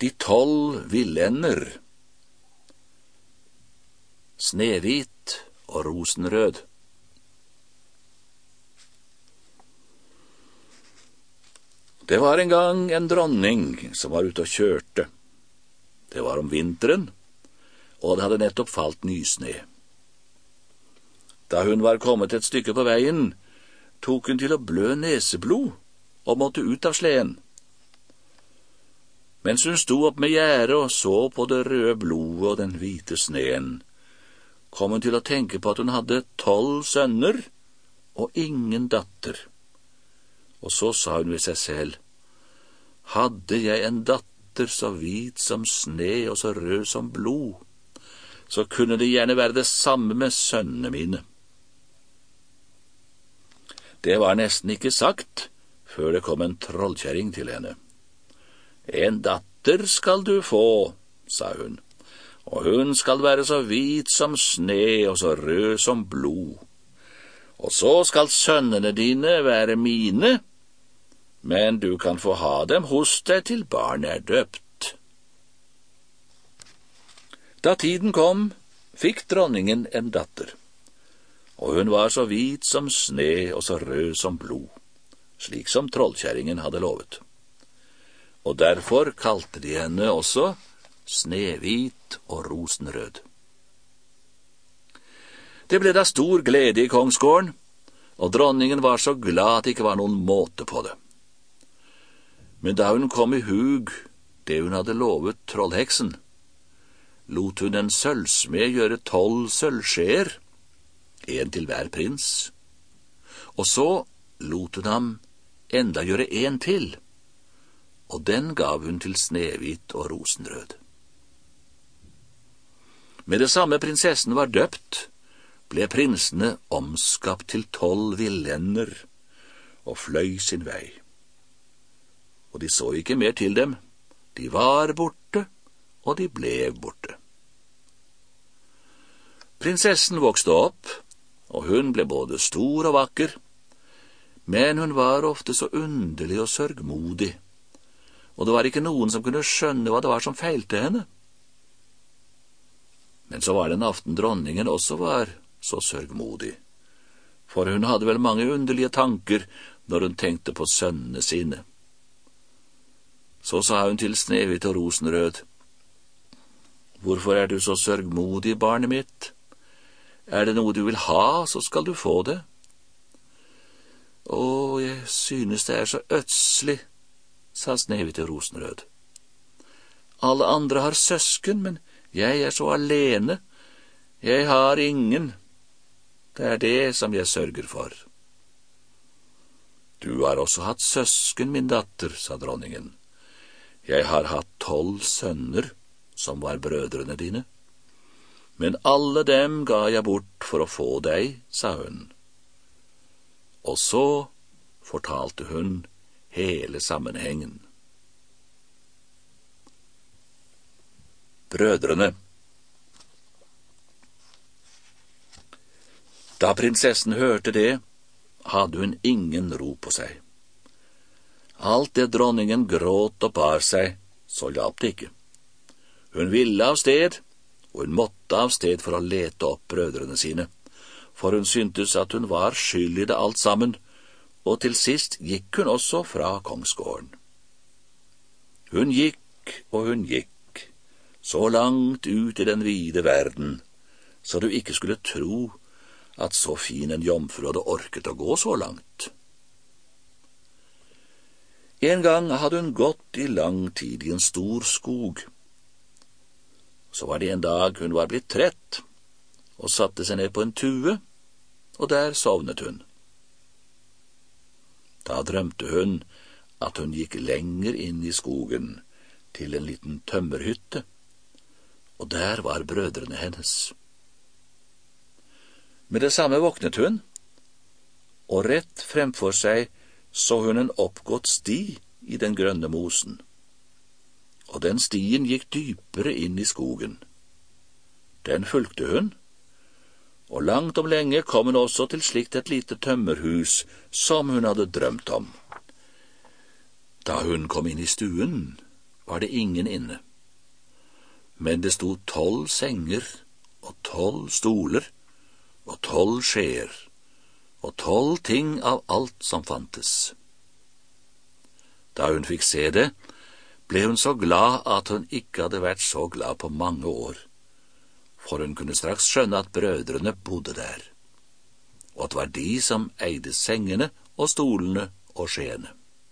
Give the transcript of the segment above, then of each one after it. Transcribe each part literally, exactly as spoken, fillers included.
De tolv villender, Snehvit og Rosenrød. Det var en gang en dronning som var ute og kjørte. Det var om vinteren, og det hadde nettopp falt nysne. Da hun var kommet et stykke på veien, tok hun til å blø neseblod og måtte ut av sleden. Mens hun sto opp med gjerdet og så på det røde blodet og den hvite sneen, kom hun til å tenke på at hun hadde tolv sønner og ingen datter. Og så sa hun ved seg selv, hadde jeg en datter så hvit som sne og så rød som blod, så kunne det gjerne være det samme med sønnene mine. Det var nesten ikke sagt, før det kom en trollkjerring til henne. En datter skal du få, sa hun, og hun skal være så hvit som sne og så rød som blod. Og så skal sønnene dine være mine, men du kan få ha dem hos deg til barnet er døpt. Da tiden kom, fikk dronningen en datter, og hun var så hvit som sne og så rød som blod, slik som trollkjerringen hadde lovet. Og derfor kalte de henne også Snehvit og Rosenrød. Det ble da stor glede i kongsgården, og dronningen var så glad at det ikke var noen måte på det. Men da hun kom i hug det hun hadde lovet trollheksen, lot hun en sølvsmed gjøre tolv sølvskjeer, en til hver prins, og så lot hun ham enda gjøre en til, og den gav hun til Snehvit og Rosenrød. Med det samme prinsessen var døpt, ble prinsene omskapt til tolv villender og fløy sin vei. Og de så ikke mer til dem, de var borte, og de ble borte. Prinsessen vokste opp, og hun ble både stor og vakker, men hun var ofte så underlig og sørgmodig, og det var ikke noen som kunne skjønne hva det var som feilte henne. Men så var det en aften dronningen også var så sørgmodig, for hun hadde vel mange underlige tanker når hun tenkte på sønnene sine. Så sa hun til Snehvit og Rosenrød, «Hvorfor er du så sørgmodig, barnet mitt? Er det noe du vil ha, så skal du få det.» «Å, jeg synes det er så ødselig», sa Snehvit og Rosenrød. «Alle andre har søsken, men jeg er så alene. Jeg har ingen. Det er det som jeg sørger for.» «Du har også hatt søsken, min datter», sa dronningen. «Jeg har hatt tolv sønner, som var brødrene dine. Men alle dem ga jeg bort for å få deg», sa hun. Og så fortalte hun hele sammenhengen. Brødrene. Da prinsessen hørte det, hadde hun ingen ro på seg. Alt det dronningen gråt og bar seg, så hjalp det ikke. Hun ville av sted, og hun måtte av sted for å lete opp brødrene sine, for hun syntes at hun var skyld i det alt sammen, og til sist gikk hun også fra kongsgården. Hun gikk og hun gikk, så langt ut i den vide verden, så du ikke skulle tro at så fin en jomfru hadde orket å gå så langt. En gang hadde hun gått i lang tid i en stor skog. Så var det en dag hun var blitt trett, og satte seg ned på en tue, og der sovnet hun. Da drømte hun at hun gikk lenger inn i skogen, til en liten tømmerhytte, og der var brødrene hennes. Med det samme våknet hun, og rett fremfor seg så hun en oppgått sti i den grønne mosen, og den stien gikk dypere inn i skogen. Den fulgte hun, og langt om lenge kom hun også til slikt et lite tømmerhus som hun hadde drømt om. Da hun kom inn i stuen, var det ingen inne, men det sto tolv senger og tolv stoler og tolv skjeer og tolv ting av alt som fantes. Da hun fikk se det, ble hun så glad at hun ikke hadde vært så glad på mange år, for hun kunne straks skjønne at brødrene bodde der, og at det var de som eide sengene og stolene og skjeene.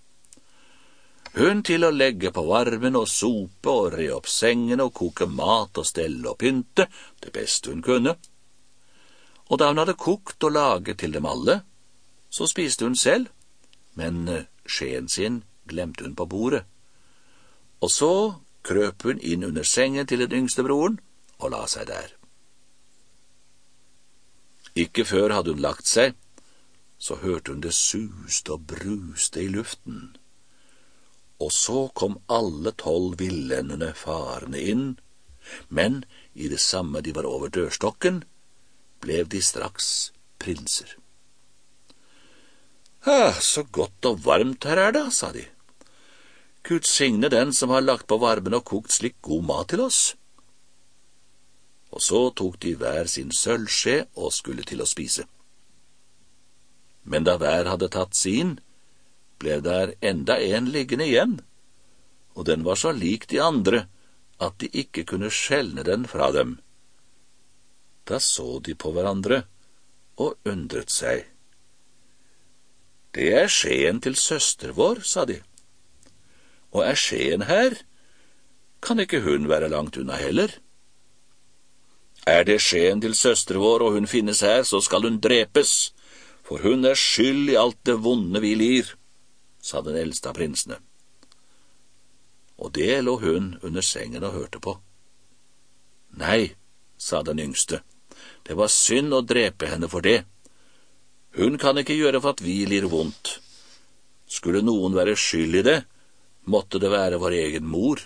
Hun til å legge på varmen og sope og re opp sengene og koke mat og stelle og pynte, det beste hun kunne. Og da hun hadde kokt og laget til dem alle, så spiste hun selv, men skjeen sin glemte hun på bordet. Og så krøp hun inn under sengen til den yngste broren og la seg der. Ikke før hadde hun lagt seg, så hørte hun det suste og bruste i luften. Og så kom alle tolv villendene farende inn, men i det samme de var over dørstokken, ble de straks prinser. «Ah, så godt og varmt her er da», sa de. «Gud signe den som har lagt på varmen og kokt slik god mat til oss.» Og så tok de hver sin sølvskje og skulle til å spise. Men da hver hadde tatt sin, ble der enda en liggende igjen, og den var så lik de andre at de ikke kunne skjelne den fra dem. Da så de på hverandre og undret seg. «Det er skjeen til søster vår», sa de. «Og er skjeen her, kan ikke hun være langt unna heller?» «Er det skjeen til søster vår, og hun finnes her, så skal hun drepes, for hun er skyld i alt det vonde vi lir», sa den eldste av prinsene. Og det lå hun under sengen og hørte på. «Nei», sa den yngste, «det var synd å drepe henne for det. Hun kan ikke gjøre for at vi lir vondt. Skulle noen være skyld i det, måtte det være vår egen mor.»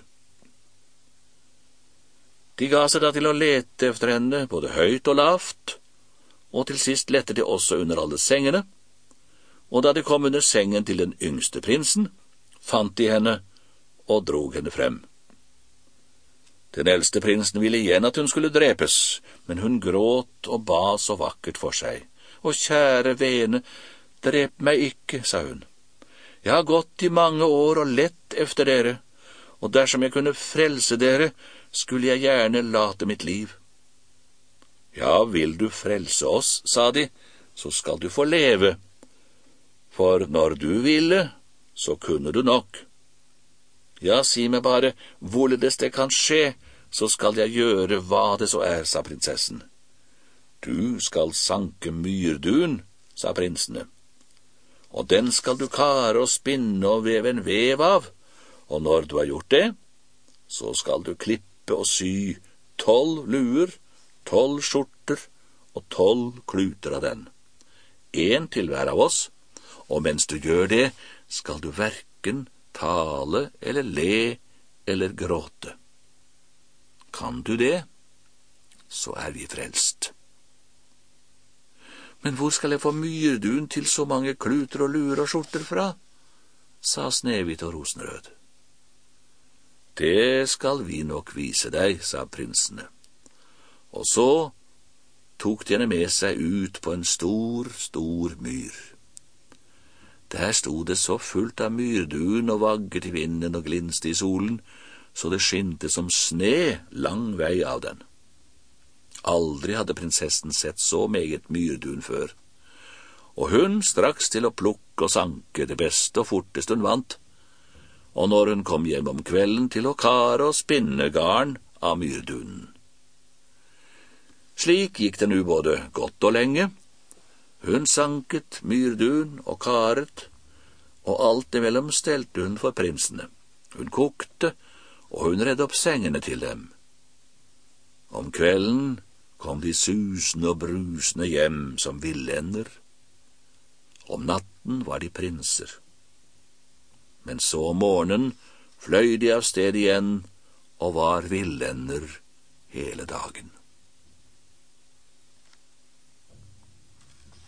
De ga seg da til å lete efter henne, både høyt og lavt, og til sist lette de også under alle sengene, og da de kom under sengen til den yngste prinsen, fant de henne og drog henne frem. Den eldste prinsen ville igjen at hun skulle drepes, men hun gråt og ba så vakkert for seg. «Å, kjære vene, drep meg ikke», sa hun. «Jeg har gått i mange år og lett efter dere, og dersom jeg kunne frelse dere, skulle jeg gjerne late mitt liv.» «Ja, vil du frelse oss», sa de, «så skal du få leve, for når du ville, så kunne du nok. Ja, si meg bare, hvorledes det kan skje, så skal jeg gjøre hva det så er», sa prinsessen. «Du skal sanke myrduen», sa prinsene, «og den skal du kare og spinne og veve en vev av, og når du har gjort det, så skal du klippe og sy tolv luer, tolv skjorter og tolv kluter av den, en til hver av oss, og mens du gjør det, skal du hverken tale eller le eller gråte. Kan du det, så er vi frelst.» «Men hvor skal jeg få myrduen til så mange kluter og luer og skjorter fra?» sa Snehvit og Rosenrød. «Det skal vi nok vise deg», sa prinsene. Og så tok de henne med seg ut på en stor, stor myr. Der stod det så fullt av myrduen og vagget i vinden og glinste i solen, så det skinte som sne lang vei av den. Aldri hadde prinsessen sett så meget myrduen før, og hun straks til å plukke og sanke det beste og fortest hun vant, og når hun kom hjem om kvelden til å kare og spinne garn av myrdunen. Slik gikk det nu både godt og lenge. Hun sanket myrdun og karet, og alt imellom stelte hun for prinsene. Hun kokte, og hun redde opp sengene til dem. Om kvelden kom de susende og brusende hjem som villender. Om natten var de prinser. Men så om morgenen fløy de av sted igjen og var villender hele dagen.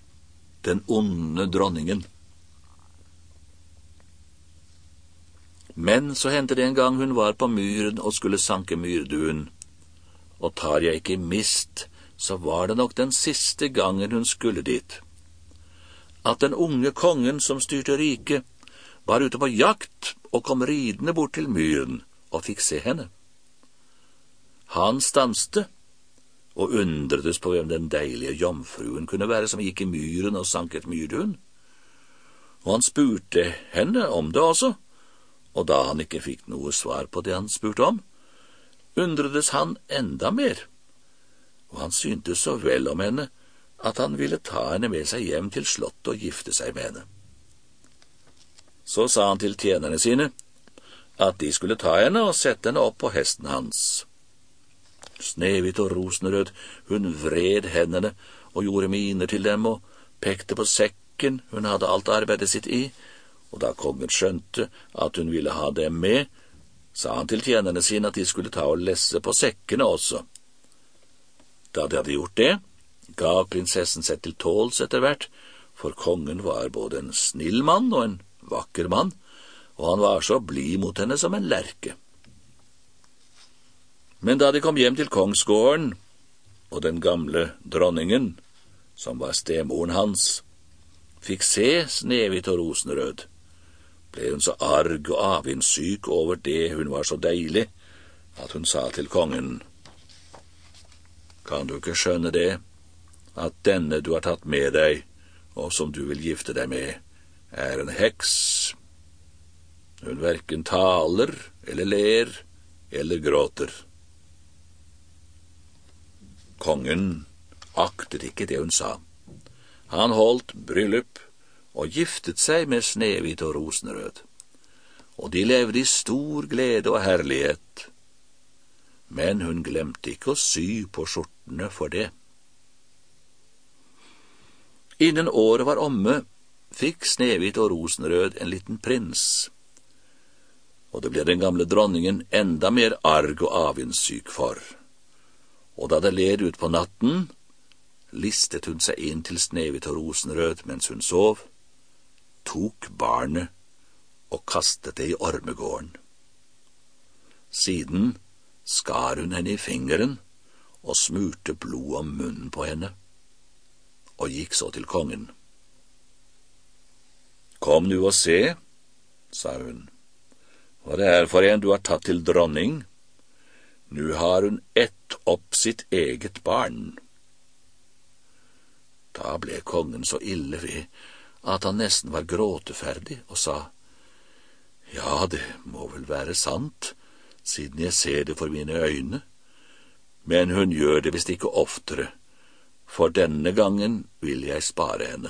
Den onde dronningen. Men så hendte det en gang hun var på myren og skulle sanke myrduen, og tar jeg ikke mist, så var det nok den siste gangen hun skulle dit, at den unge kongen som styrte riket, var ute på jakt og kom ridende bort til myren og fikk se henne. Han stanste og undredes på hvem den deilige jomfruen kunne være som gikk i myren og sanket myrduen, og han spurte henne om det også, og da han ikke fikk noe svar på det han spurte om, undredes han enda mer, og han syntes så vel om henne at han ville ta henne med seg hjem til slottet og gifte seg med henne. Så sa han til tjenerne sine at de skulle ta henne og sette henne opp på hesten hans. Snehvit og Rosenrød, hun vred hendene og gjorde miner til dem og pekte på sekken hun hadde alt arbeidet sitt i, og da kongen skjønte at hun ville ha dem med, sa han til tjenerne sine at de skulle ta og lesse på sekkene også. Da de hadde gjort det, gav prinsessen seg til tåls etter hvert, for kongen var både en snill mann og en vakker mann, og han var så blid mot henne som en lerke. Men da de kom hjem til kongsgården, og den gamle dronningen, som var stemoren hans, fikk se Snehvit og Rosenrød, ble hun så arg og avindsyk over det hun var så deilig, at hun sa til kongen: «Kan du ikke skjønne det, at denne du har tatt med deg, og som du vil gifte deg med, er en heks? Hun hverken taler, eller ler, eller gråter.» Kongen aktet ikke det hun sa. Han holdt bryllup og giftet seg med Snehvit og Rosenrød, og de levde i stor glede og herlighet, men hun glemte ikke å sy på skjortene for det. Innen året var omme, fikk Snehvit og Rosenrød en liten prins, og det ble den gamle dronningen enda mer arg og avindsyk for. Og da det led ut på natten, listet hun seg inn til Snehvit og Rosenrød mens hun sov, tok barnet og kastet det i ormegården. Siden skar hun henne i fingeren og smurte blod om munnen på henne, og gikk så til kongen. «Kom nu og se», sa hun, «hva det er for en du har tatt til dronning. Nu har hun ett opp sitt eget barn.» Da ble kongen så ille ved at han nesten var gråteferdig og sa: «Ja, det må vel være sant, siden jeg ser det for mine øyne, men hun gjør det visst ikke oftere, for denne gangen vil jeg spare henne.»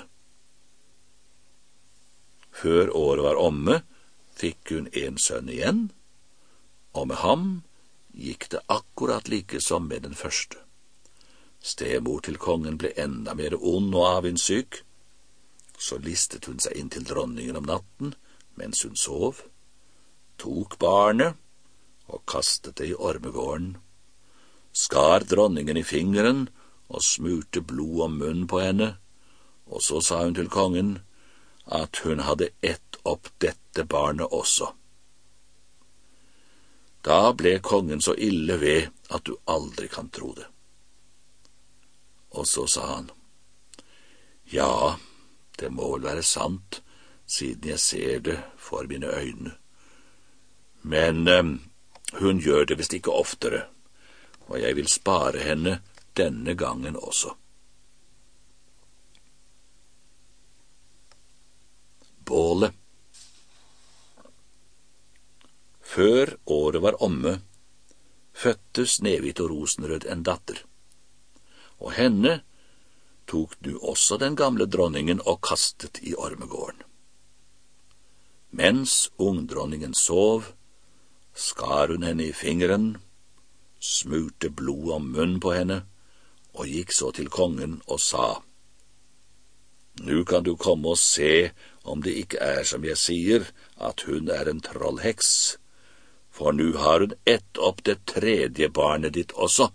Før året var omme, fikk hun en sønn igjen, og med ham gikk det akkurat like som med den første. Stemor til kongen ble enda mer ond og avindsyk, så listet hun seg inn til dronningen om natten mens hun sov, tok barnet og kastet det i ormegården, skar dronningen i fingeren og smurte blod om munnen på henne, og så sa hun til kongen at hun hadde ett opp dette barnet også. Da ble kongen så ille ved at du aldri kan tro det. Og så sa han: «Ja, det må vel være sant, siden jeg ser det for mine øyne. Men eh, hun gjør det visst ikke oftere, og jeg vil spare henne denne gangen også.» Bålet. Før året var omme, fødte Snehvit og Rosenrød en datter, og henne tok du også den gamle dronningen og kastet i ormegården. Mens ungdronningen sov, skar hun henne i fingeren, smurte blod om munnen på henne, og gikk så til kongen og sa: «Nu kan du komme og se om det ikke er som jeg sier, at hun er en trollheks, for nu har hun ett opp det tredje barnet ditt også.»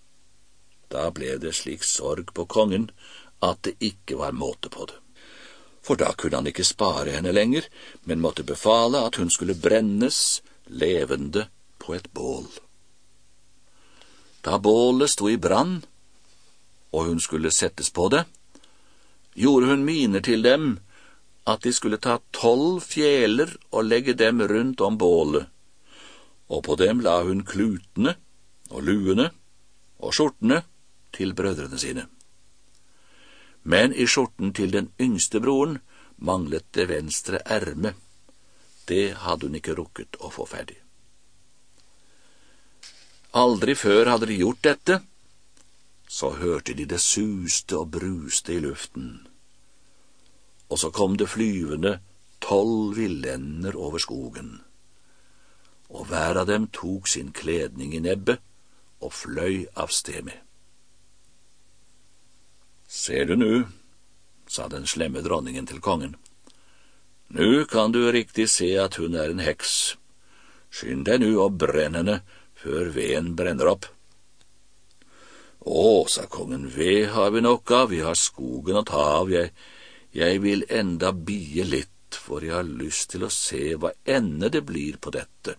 Da ble det slik sorg på kongen at det ikke var måte på det. for da kunne han ikke spare henne lenger, men måtte befale at hun skulle brennes levende på et bål. Da bålet sto i brann, og hun skulle settes på det, gjorde hun miner til dem at de skulle ta tolv fjeler og legge dem rundt om bålet, og på dem la hun klutene og luene og skjortene til brødrene sine. Men i skjorten til den yngste broren manglet det venstre erme. Det hadde hun ikke rukket å få ferdig. Aldri før hadde de gjort dette, så hørte de det suste og bruste i luften. Og så kom det flyvende tolv villender over skogen, og hver av dem tok sin kledning i nebbet og fløy av sted med. «Ser du nu», sa den slemme dronningen til kongen, «nu kan du riktig se at hun er en heks. Skynd deg nu og brenn henne før veden brenner opp.» «Å», sa kongen, «ved har vi nok av, vi har skogen å ta av, jeg, jeg vil enda bie litt, for jeg har lyst til å se hva ende det blir på dette.»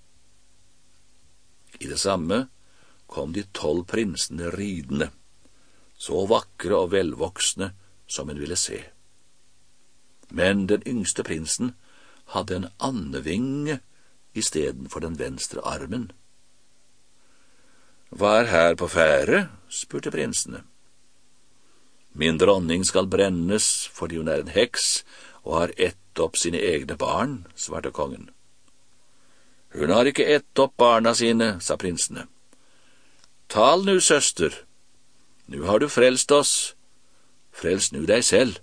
I det samme kom de tolv prinsene ridende, så vakre og velvoksne som hun ville se. Men den yngste prinsen hadde en andevinge i stedet for den venstre armen. «Hva er her på ferde?» spurte prinsene. «Min dronning skal brennes fordi hun er en heks og har ett opp sine egne barn», svarte kongen. «Hun har ikke ett opp barna sine», sa prinsene. «Tal nu, søster, nu har du frelst oss, frels nu deg selv.»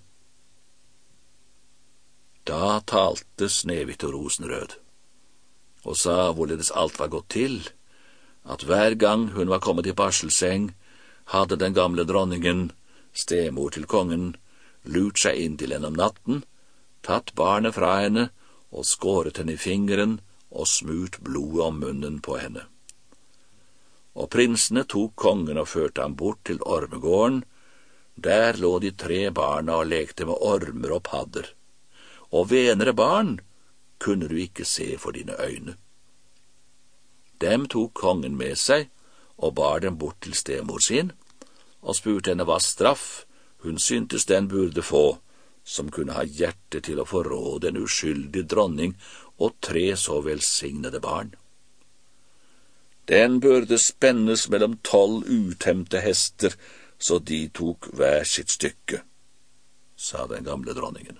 Da talte Snehvit og Rosenrød, og sa hvorledes alt var gått til, at hver gang hun var kommet i barselseng, hadde den gamle dronningen, stemor til kongen, lurt seg inn til henne om natten, tatt barnet fra henne og skåret henne i fingeren og smurt blodet om munnen på henne. Og prinsene tok kongen og førte ham bort til ormegården. Der lå de tre barna og lekte med ormer og padder, og venere barn kunne du ikke se for dine øyne. Dem tok kongen med seg og bar dem bort til stemor sin, og spurte henne hva straff hun syntes den burde få, som kunne ha hjerte til å forråde en uskyldig dronning og tre så velsignede barn. Den burde spennes mellom tolv utemte hester, så de tok hver sitt stykke, sa den gamle dronningen.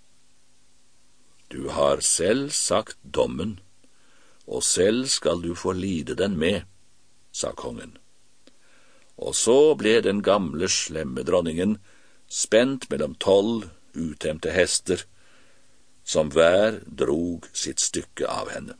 Du har selv sagt dommen, og selv skal du få lide den med, sa kongen. Og så ble den gamle slemme dronningen spent mellom tolv utemte hester, som hver drog sitt stykke av henne.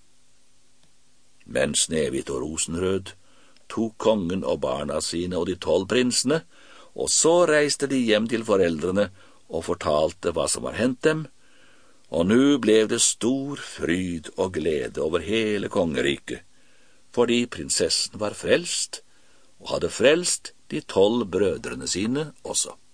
Men Snehvit og Rosenrød tok kongen og barna sine og de tolv prinsene, og så reiste de hjem til foreldrene og fortalte hva som var hendt dem, og nu ble det stor fryd og glede over hele kongeriket, fordi prinsessen var frelst, og hadde frelst de tolv brødrene sine også.